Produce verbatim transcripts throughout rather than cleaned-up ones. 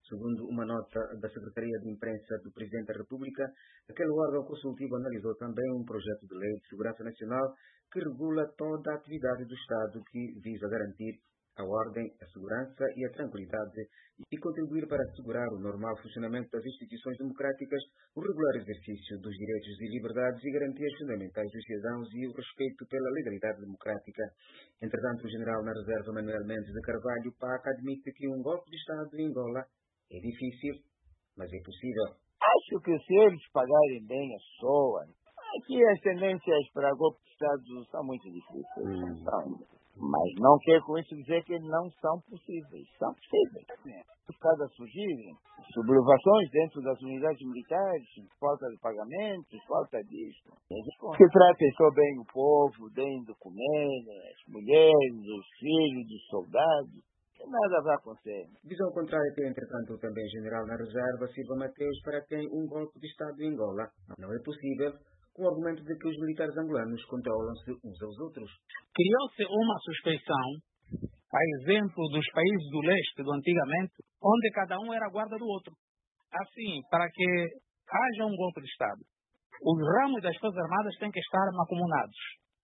Segundo uma nota da Secretaria de Imprensa do Presidente da República, aquele órgão consultivo analisou também um projeto de lei de segurança nacional que regula toda a atividade do Estado que visa garantir a ordem, a segurança e a tranquilidade e contribuir para assegurar o normal funcionamento das instituições democráticas, o regular exercício dos direitos e liberdades e garantias fundamentais dos cidadãos e o respeito pela legalidade democrática. Entretanto, o general na reserva Manuel Mendes de Carvalho, P A C, admite que um golpe de Estado em Angola é difícil, mas é possível. Acho que se eles pagarem bem a pessoa, aqui as tendências para golpe de Estado são muito difíceis. Hum. São. Mas não quero com isso dizer que não são possíveis. São possíveis. Por causa surgirem sublevações dentro das unidades militares, falta de pagamentos, falta disso. Que tratem só bem o povo, deem de comer, as mulheres, os filhos dos soldados. Nada vai acontecer. Visão contrária tem, entretanto, também general na reserva, Silva Mateus, para quem um golpe de Estado em Angola não é possível, com o argumento de que os militares angolanos controlam-se uns aos outros. Criou-se uma suspeição, a exemplo dos países do leste do antigamente, onde cada um era guarda do outro. Assim, para que haja um golpe de Estado, os ramos das Forças Armadas têm que estar mancomunados.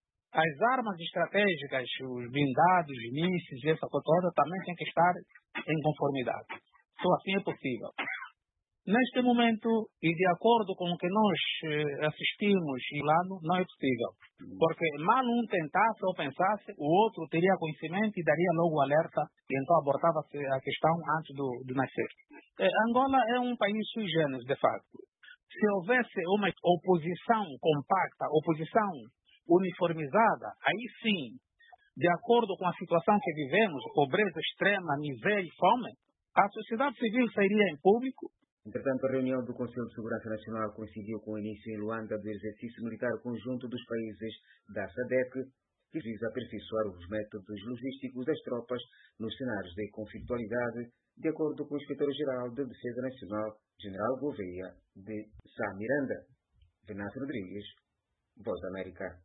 As armas estratégicas, os blindados, os mísseis, essa coisa toda, também têm que estar em conformidade. Só assim é possível. Neste momento, e de acordo com o que nós eh, assistimos em Lano, não é possível. Porque mal um tentasse ou pensasse, o outro teria conhecimento e daria logo alerta e então abortava-se a questão antes do, de nascer. Eh, Angola é um país sui generis, de facto. Se houvesse uma oposição compacta, oposição uniformizada, aí sim, de acordo com a situação que vivemos, pobreza extrema, miséria e fome, a sociedade civil sairia em público. Entretanto, a reunião do Conselho de Segurança Nacional coincidiu com o início em Luanda do exercício militar conjunto dos países da SADC, que visa aperfeiçoar os métodos logísticos das tropas nos cenários de conflitualidade, de acordo com o Inspetor-Geral de Defesa Nacional, General Gouveia de Sá Miranda. Venâncio Rodrigues, Voz da América.